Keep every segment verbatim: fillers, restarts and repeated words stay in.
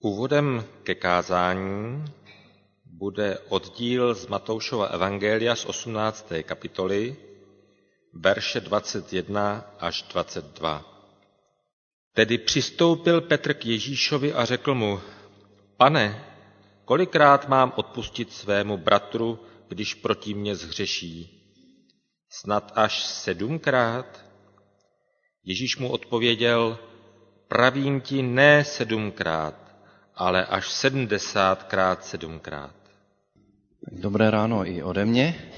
Úvodem ke kázání bude oddíl z Matoušova evangelia z osmnácté kapitoly, verše dvacet jedna až dvacet dva. Tedy přistoupil Petr k Ježíšovi a řekl mu: Pane, kolikrát mám odpustit svému bratru, když proti mně zhřeší? Snad až sedmkrát? Ježíš mu odpověděl: Pravím ti, ne sedmkrát, ale až sedmdesátkrát sedmkrát. Dobré ráno i ode mě.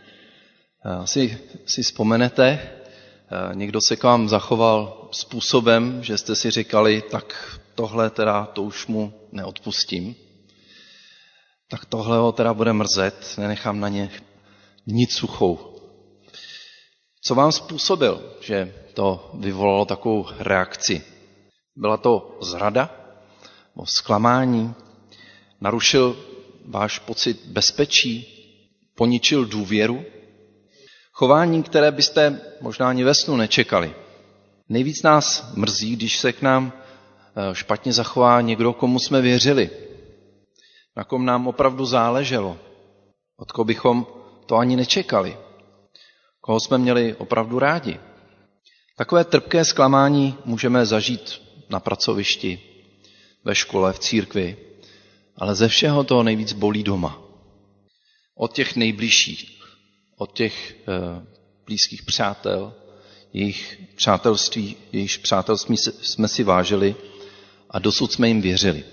Asi si vzpomenete, někdo se k vám zachoval způsobem, že jste si říkali, tak tohle teda to už mu neodpustím. Tak tohle ho teda bude mrzet, nenechám na ně nic suchou. Co vám způsobil, že to vyvolalo takovou reakci? Byla to zrada? O zklamání? Narušil váš pocit bezpečí? Poničil důvěru? Chování, které byste možná ani ve snu nečekali. Nejvíc nás mrzí, když se k nám špatně zachová někdo, komu jsme věřili. Na kom nám opravdu záleželo. Od koho bychom to ani nečekali. Koho jsme měli opravdu rádi. Takové trpké zklamání můžeme zažít na pracovišti, ve škole, v církvi, ale ze všeho toho nejvíc bolí doma. Od těch nejbližších, od těch e, blízkých přátel, jejich přátelství, jejich přátelství jsme si vážili a dosud jsme jim věřili.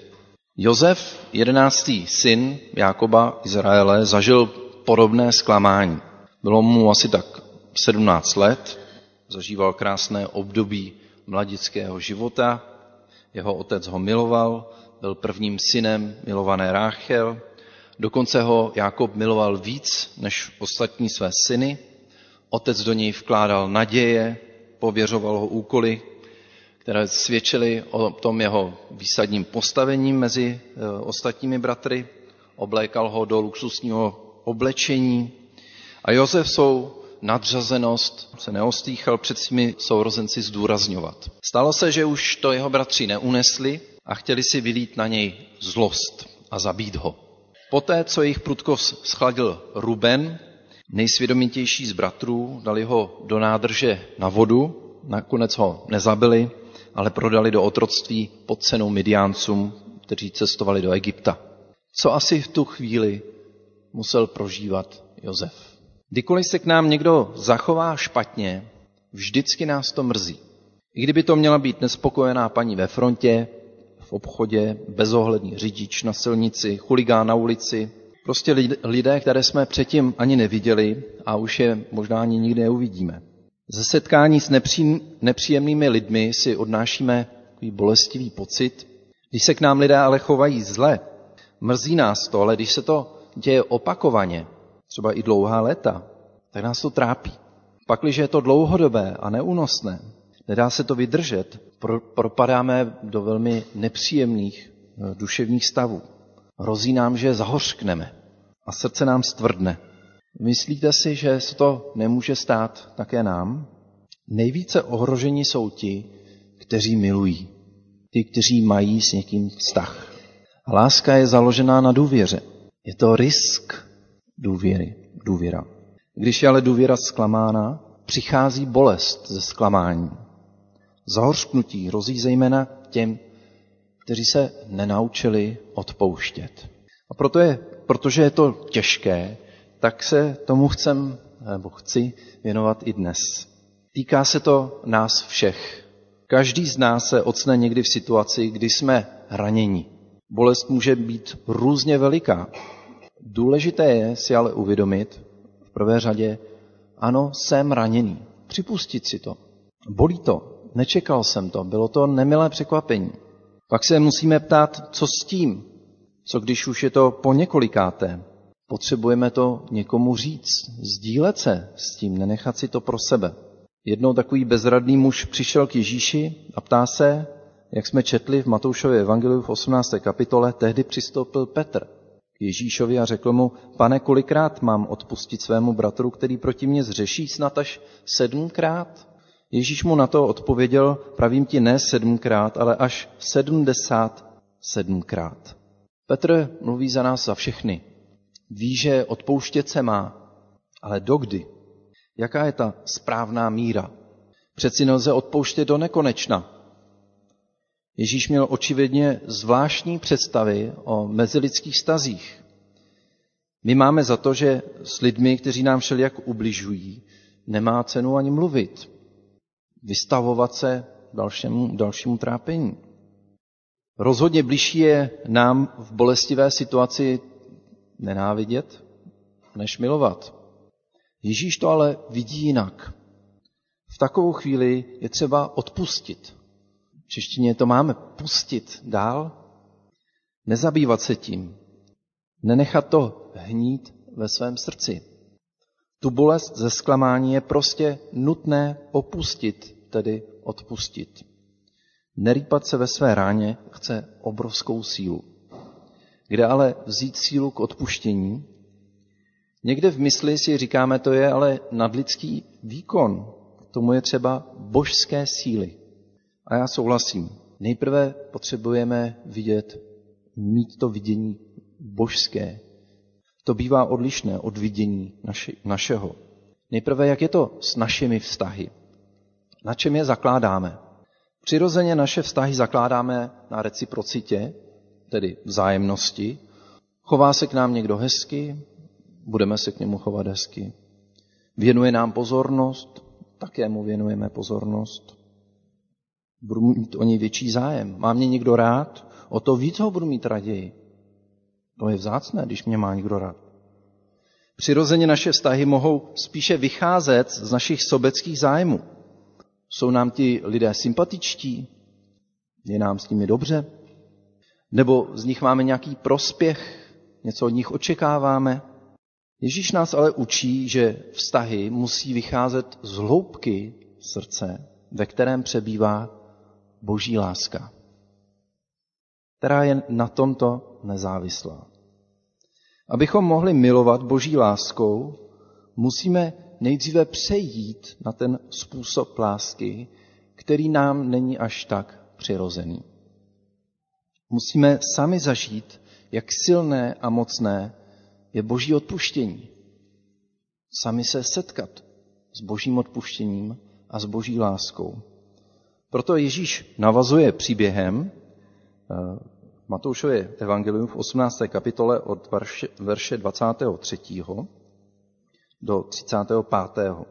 Josef, jedenáctý syn Jákoba Izraele, zažil podobné zklamání. Bylo mu asi tak sedmnáct let, zažíval krásné období mladického života, jeho otec ho miloval, byl prvním synem milované Ráchel, dokonce ho Jákob miloval víc než ostatní své syny, otec do něj vkládal naděje, pověřoval ho úkoly, které svědčily o tom jeho výsadním postavení mezi ostatními bratry, oblékal ho do luxusního oblečení a Josef svou nadřazenost se neostýchal před svými sourozenci zdůrazňovat. Stalo se, že už to jeho bratři neunesli a chtěli si vylít na něj zlost a zabít ho. Poté, co jejich prudkost schladil Ruben, nejsvědomitější z bratrů, dali ho do nádrže na vodu, nakonec ho nezabili, ale prodali do otroctví pod cenou Midiáncům, kteří cestovali do Egypta. Co asi v tu chvíli musel prožívat Josef? Kdykoliv se k nám někdo zachová špatně, vždycky nás to mrzí. I kdyby to měla být nespokojená paní ve frontě, v obchodě, bezohledný řidič na silnici, chuligán na ulici, prostě lidé, které jsme předtím ani neviděli a už je možná ani nikdy neuvidíme. Ze setkání s nepří, nepříjemnými lidmi si odnášíme takový bolestivý pocit. Když se k nám lidé ale chovají zle, mrzí nás to, ale když se to děje opakovaně, třeba i dlouhá léta, tak nás to trápí. Pakliže je to dlouhodobé a neúnosné, nedá se to vydržet, pro, propadáme do velmi nepříjemných duševních stavů. Hrozí nám, že zahořkneme a srdce nám stvrdne. Myslíte si, že se to nemůže stát také nám? Nejvíce ohrožení jsou ti, kteří milují. Ti, kteří mají s někým vztah. A láska je založená na důvěře. Je to risk důvěry, důvěra. Když je ale důvěra zklamána, přichází bolest ze zklamání. Zahořknutí hrozí zejména těm, kteří se nenaučili odpouštět. A proto je, protože je to těžké, tak se tomu chcem, nebo chci věnovat i dnes. Týká se to nás všech. Každý z nás se ocne někdy v situaci, kdy jsme raněni. Bolest může být různě veliká. Důležité je si ale uvědomit v prvé řadě, ano, jsem raněný. Připustit si to. Bolí to. Nečekal jsem to. Bylo to nemilé překvapení. Pak se musíme ptát, co s tím? Co když už je to po několikáté? Potřebujeme to někomu říct. Sdílet se s tím, nenechat si to pro sebe. Jednou takový bezradný muž přišel k Ježíši a ptá se, jak jsme četli v Matoušově evangeliu v osmnácté kapitole, tehdy přistoupil Petr k Ježíšovi a řekl mu: Pane, kolikrát mám odpustit svému bratru, který proti mně zřeší? Snad až sedmkrát? Ježíš mu na to odpověděl: Pravím ti, ne sedmkrát, ale až sedmdesát sedmkrát. Petr mluví za nás za všechny. Ví, že odpouštět se má, ale dokdy? Jaká je ta správná míra? Přeci nelze odpouštět do nekonečna. Ježíš měl očividně zvláštní představy o mezilidských vztazích. My máme za to, že s lidmi, kteří nám všelijak ubližují, nemá cenu ani mluvit, vystavovat se dalšímu, dalšímu trápení. Rozhodně bližší je nám v bolestivé situaci nenávidět, než milovat. Ježíš to ale vidí jinak. V takovou chvíli je třeba odpustit. V češtině to máme pustit dál, nezabývat se tím, nenechat to hnít ve svém srdci. Tu bolest ze zklamání je prostě nutné opustit, tedy odpustit. Nerýpat se ve své ráně chce obrovskou sílu. Kde ale vzít sílu k odpuštění? Někde v mysli si říkáme, to je ale nadlidský výkon. K tomu je třeba božské síly. A já souhlasím. Nejprve potřebujeme vidět, mít to vidění božské. To bývá odlišné od vidění naši, našeho. Nejprve, jak je to s našimi vztahy? Na čem je zakládáme? Přirozeně naše vztahy zakládáme na reciprocitě, tedy vzájemnosti. Chová se k nám někdo hezky, budeme se k němu chovat hezky. Věnuje nám pozornost, také mu věnujeme pozornost. Budu mít o něj větší zájem. Má mě někdo rád, o to víc ho budu mít raději. To je vzácné, když mě má někdo rád. Přirozeně naše vztahy mohou spíše vycházet z našich sobeckých zájmů. Jsou nám ti lidé sympatičtí? Je nám s nimi dobře? Nebo z nich máme nějaký prospěch? Něco od nich očekáváme? Ježíš nás ale učí, že vztahy musí vycházet z hloubky srdce, ve kterém přebývá boží láska, která je na tomto nezávislá. Abychom mohli milovat boží láskou, musíme nejdříve přejít na ten způsob lásky, který nám není až tak přirozený. Musíme sami zažít, jak silné a mocné je boží odpuštění. Sami se setkat s božím odpuštěním a s boží láskou. Proto Ježíš navazuje příběhem Matoušově evangelium v osmnácté kapitole od verše, verše dvacátého třetího do třicátého pátého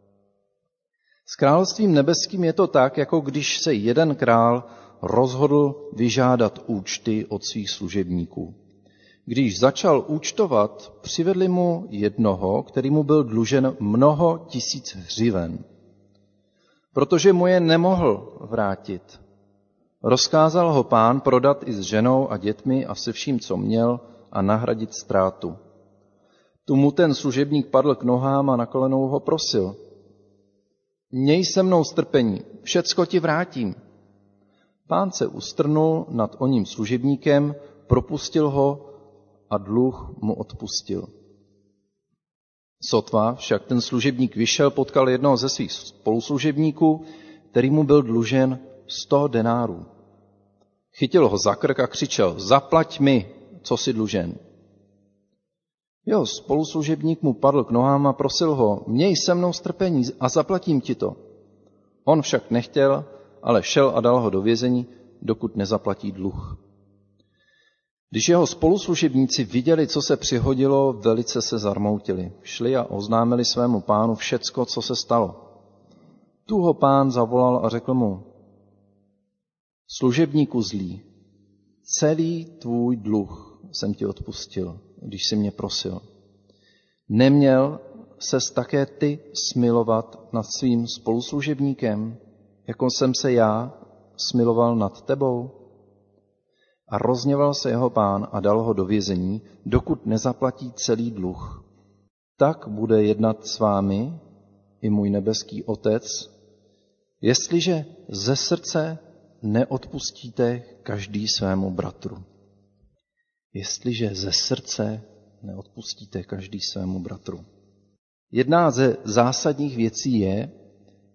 S královstvím nebeským je to tak, jako když se jeden král rozhodl vyžádat účty od svých služebníků. Když začal účtovat, přivedli mu jednoho, který mu byl dlužen mnoho tisíc hřiven. Protože mu je nemohl vrátit, rozkázal ho pán prodat i s ženou a dětmi a se vším, co měl, a nahradit ztrátu. Tu mu ten služebník padl k nohám a na kolenou ho prosil. Měj se mnou strpení, všecko ti vrátím. Pán se ustrnul nad oním služebníkem, propustil ho a dluh mu odpustil. Sotva však ten služebník vyšel, potkal jednoho ze svých spoluslužebníků, který mu byl dlužen sto denárů. Chytil ho za krk a křičel, zaplať mi, co si dlužen. Jeho spoluslužebník mu padl k nohám a prosil ho, měj se mnou strpení a zaplatím ti to. On však nechtěl, ale šel a dal ho do vězení, dokud nezaplatí dluh. Když jeho spoluslužebníci viděli, co se přihodilo, velice se zarmoutili. Šli a oznámili svému pánu všecko, co se stalo. Tu ho pán zavolal a řekl mu, služebníku zlý, celý tvůj dluh jsem ti odpustil, když jsi mě prosil. Neměl ses také ty smilovat nad svým spoluslužebníkem, jako jsem se já smiloval nad tebou? A rozněval se jeho pán a dal ho do vězení, dokud nezaplatí celý dluh. Tak bude jednat s vámi i můj nebeský Otec, jestliže ze srdce neodpustíte každý svému bratru. Jestliže ze srdce neodpustíte každý svému bratru. Jedna ze zásadních věcí je,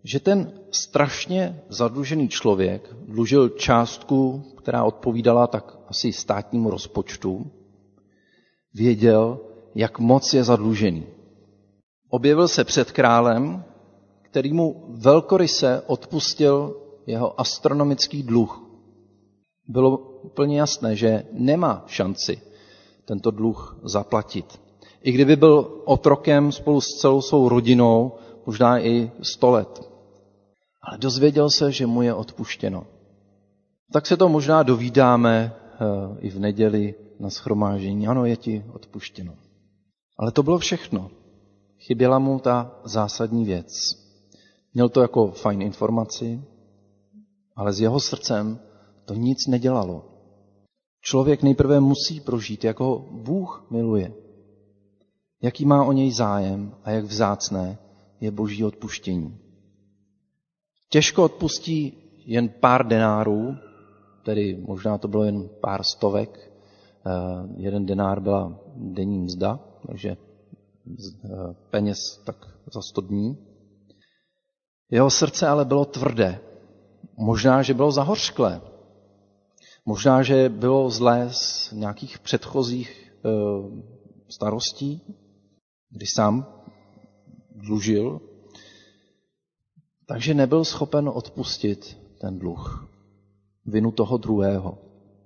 že ten strašně zadlužený člověk dlužil částku, která odpovídala tak asi státnímu rozpočtu, věděl, jak moc je zadlužený. Objevil se před králem, který mu velkoryse odpustil jeho astronomický dluh. Bylo úplně jasné, že nemá šanci tento dluh zaplatit. I kdyby byl otrokem spolu s celou svou rodinou, možná i sto let. Ale dozvěděl se, že mu je odpuštěno. Tak se to možná dovídáme i v neděli na shromáždění. Ano, je ti odpuštěno. Ale to bylo všechno. Chyběla mu ta zásadní věc. Měl to jako fajn informaci, ale s jeho srdcem to nic nedělalo. Člověk nejprve musí prožít, jak ho Bůh miluje. Jaký má o něj zájem a jak vzácné je Boží odpuštění. Těžko odpustí jen pár denárů, tedy možná to bylo jen pár stovek. Jeden denár byla denní mzda, takže peněz tak za sto dní. Jeho srdce ale bylo tvrdé. Možná, že bylo zahořklé. Možná, že bylo zlé z nějakých předchozích starostí, když sám dlužil. Takže nebyl schopen odpustit ten dluh, vinu toho druhého.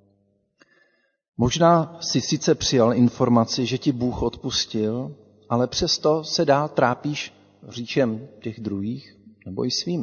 Možná si sice přijal informaci, že ti Bůh odpustil, ale přesto se dál trápíš říčem těch druhých nebo i svým.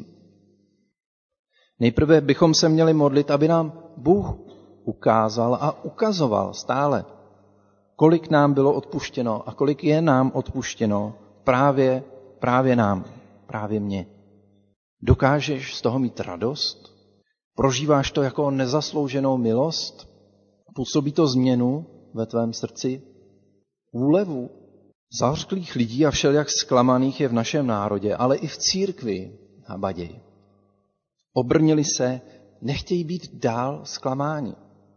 Nejprve bychom se měli modlit, aby nám Bůh ukázal a ukazoval stále, kolik nám bylo odpuštěno a kolik je nám odpuštěno právě, právě nám, právě mně. Dokážeš z toho mít radost? Prožíváš to jako nezaslouženou milost? Působí to změnu ve tvém srdci? Úlevu? Zahořklých lidí a všelijak zklamaných je v našem národě, ale i v církvi habaděj. Obrnili se, nechtějí být dál zklamáni.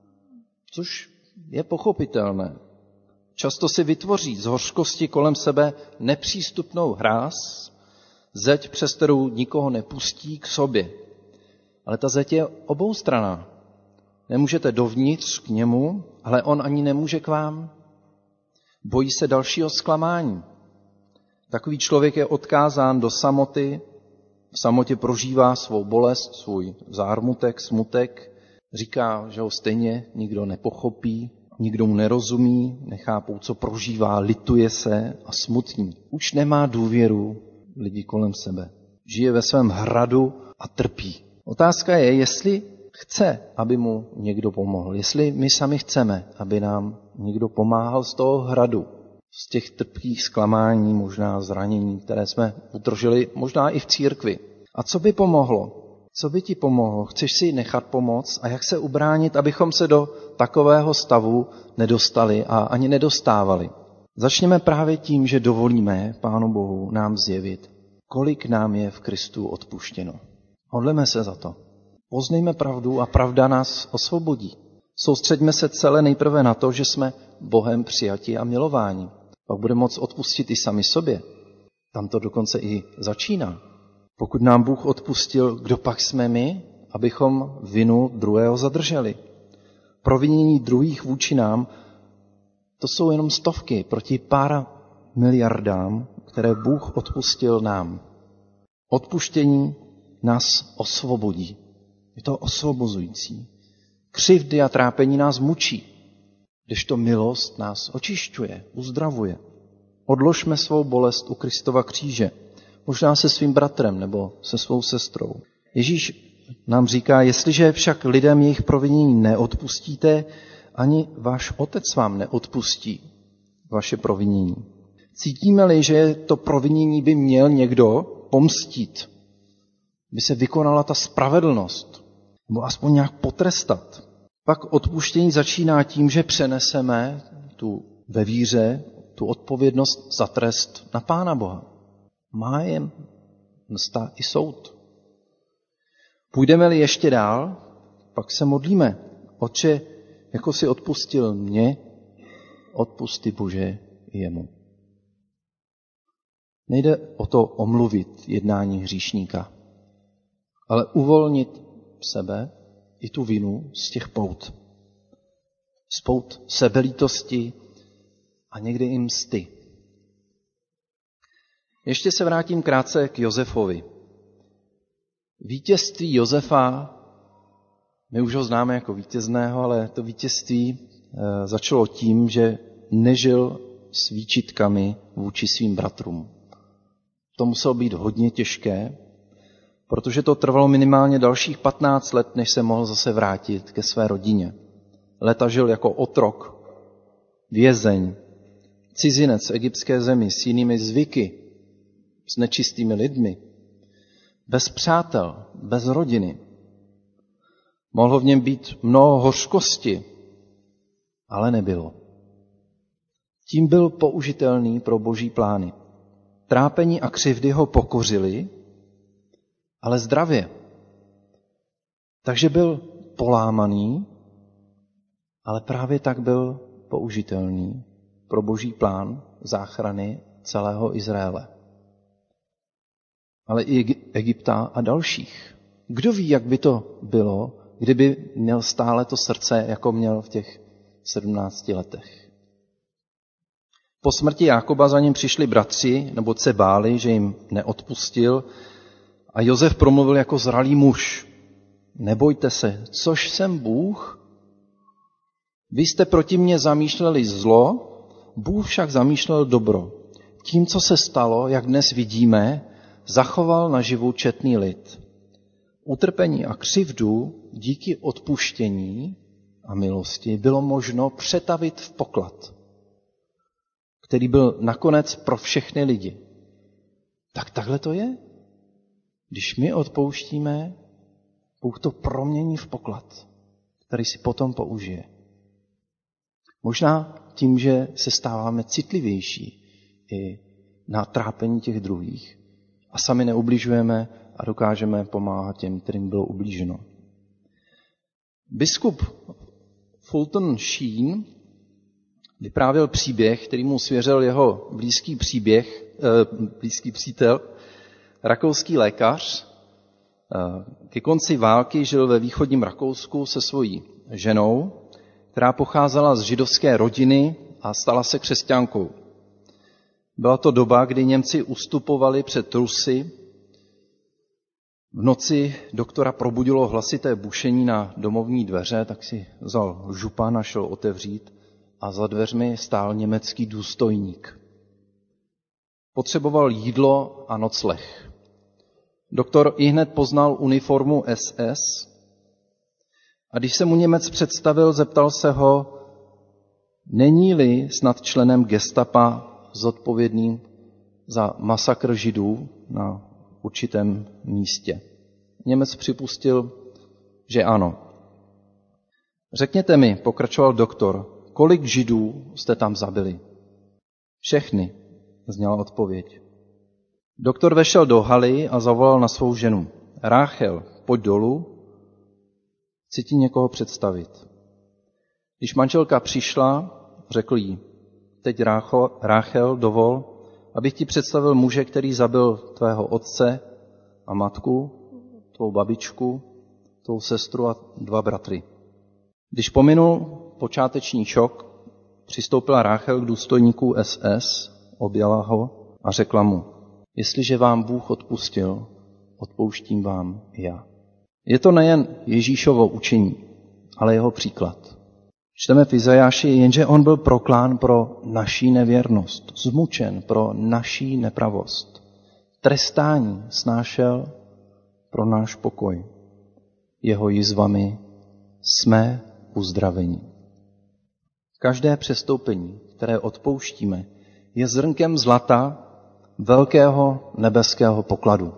Což je pochopitelné. Často si vytvoří z hořkosti kolem sebe nepřístupnou hráz, zeď, přes kterou nikoho nepustí k sobě. Ale ta zeď je oboustranná. Nemůžete dovnitř k němu, ale on ani nemůže k vám. Bojí se dalšího zklamání. Takový člověk je odkázán do samoty, v samotě prožívá svou bolest, svůj zármutek, smutek, říká, že ho stejně nikdo nepochopí, nikdo mu nerozumí, nechápou, co prožívá, lituje se a smutní. Už nemá důvěru lidí kolem sebe. Žije ve svém hradu a trpí. Otázka je, jestli chce, aby mu někdo pomohl. Jestli my sami chceme, aby nám někdo pomáhal z toho hradu, z těch trpkých zklamání, možná zranění, které jsme utržili, možná i v církvi. A co by pomohlo? Co by ti pomohlo? Chceš si nechat pomoct? A jak se ubránit, abychom se do takového stavu nedostali a ani nedostávali? Začněme právě tím, že dovolíme Pánu Bohu nám zjevit, kolik nám je v Kristu odpuštěno. Modleme se za to. Poznejme pravdu a pravda nás osvobodí. Soustřeďme se celé nejprve na to, že jsme Bohem přijati a milováni. Pak budeme moct odpustit i sami sobě. Tam to dokonce i začíná. Pokud nám Bůh odpustil, kdo pak jsme my, abychom vinu druhého zadrželi. Provinění druhých vůči nám, to jsou jenom stovky proti pár miliardám, které Bůh odpustil nám. Odpuštění nás osvobodí. Je to osvobozující. Křivdy a trápení nás mučí, kdežto milost nás očišťuje, uzdravuje. Odložme svou bolest u Kristova kříže, možná se svým bratrem nebo se svou sestrou. Ježíš nám říká, jestliže však lidem jejich provinění neodpustíte, ani váš Otec vám neodpustí vaše provinění. Cítíme-li, že to provinění by měl někdo pomstít, by se vykonala ta spravedlnost, nebo aspoň nějak potrestat. Pak odpuštění začíná tím, že přeneseme tu ve víře tu odpovědnost za trest na Pána Boha. Má je msta i soud. Půjdeme-li ještě dál, pak se modlíme. Otče, jako si odpustil mě, odpusty Bože jemu. Nejde o to omluvit jednání hříšníka. ale uvolnit sebe i tu vinu z těch pout. Z pout sebelítosti a někdy i msty. Ještě se vrátím krátce k Josefovi. Vítězství Josefa, my už ho známe jako vítězného, ale to vítězství začalo tím, že nežil s výčitkami vůči svým bratrům. To muselo být hodně těžké, protože to trvalo minimálně dalších patnáct let, než se mohl zase vrátit ke své rodině. Léta žil jako otrok, vězeň, cizinec v egyptské zemi s jinými zvyky, s nečistými lidmi, bez přátel, bez rodiny. Mohlo v něm být mnoho hořkosti, ale nebylo. Tím byl použitelný pro boží plány. Trápení a křivdy ho pokořily, ale zdravě. Takže byl polámaný, ale právě tak byl použitelný pro boží plán záchrany celého Izraele. Ale i Egypta a dalších. Kdo ví, jak by to bylo, kdyby měl stále to srdce, jako měl v těch sedmnácti letech. Po smrti Jákoba za ním přišli bratři, nebo se báli, že jim neodpustil, a Josef promluvil jako zralý muž. Nebojte se, což jsem Bůh? Vy jste proti mně zamýšleli zlo, Bůh však zamýšlel dobro. Tím, co se stalo, jak dnes vidíme, zachoval naživu četný lid. Utrpení a křivdu díky odpuštění a milosti bylo možno přetavit v poklad, který byl nakonec pro všechny lidi. Tak takhle to je. Když my odpouštíme, Bůh to promění v poklad, který si potom použije. Možná tím, že se stáváme citlivější i na trápení těch druhých a sami neubližujeme a dokážeme pomáhat těm, kterým bylo ublíženo. Biskup Fulton Sheen vyprávěl příběh, který mu svěřil jeho blízký příběh, eh, blízký přítel, rakouský lékař. Eh, ke konci války žil ve východním Rakousku se svojí ženou, která pocházela z židovské rodiny a stala se křesťankou. Byla to doba, kdy Němci ustupovali před Rusy. V noci doktora probudilo hlasité bušení na domovní dveře, tak si vzal župan a šel otevřít a za dveřmi stál německý důstojník. Potřeboval jídlo a nocleh. Doktor ihned poznal uniformu S S a když se mu Němec představil, zeptal se ho, není-li snad členem gestapa zodpovědným za masakr Židů na určitém místě. Němec připustil, že ano. Řekněte mi, pokračoval doktor, kolik Židů jste tam zabili? Všechny, zněla odpověď. Doktor vešel do haly a zavolal na svou ženu. Ráchel, pojď dolů, chci ti někoho představit. Když manželka přišla, řekl jí, teď Rácho, Ráchel, dovol, abych ti představil muže, který zabil tvého otce a matku, tvou babičku, tvou sestru a dva bratry. Když pominul počáteční šok, přistoupila Ráchel k důstojníku S S, objala ho a řekla mu, jestliže vám Bůh odpustil, odpouštím vám i já. Je to nejen Ježíšovo učení, ale jeho příklad. Čteme v Izajáši, jenže on byl proklán pro naší nevěrnost, zmučen pro naší nepravost. Trestání snášel pro náš pokoj. Jeho jizvami jsme uzdraveni. Každé přestoupení, které odpouštíme, je zrnkem zlata velkého nebeského pokladu.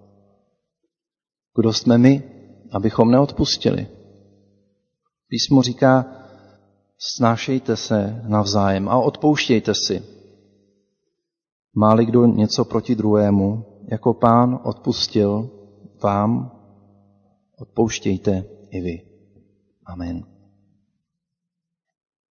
Kdo jsme my, abychom neodpustili? Písmo říká, snášejte se navzájem a odpouštějte si. Má-li kdo něco proti druhému, jako Pán odpustil vám, odpouštějte i vy. Amen.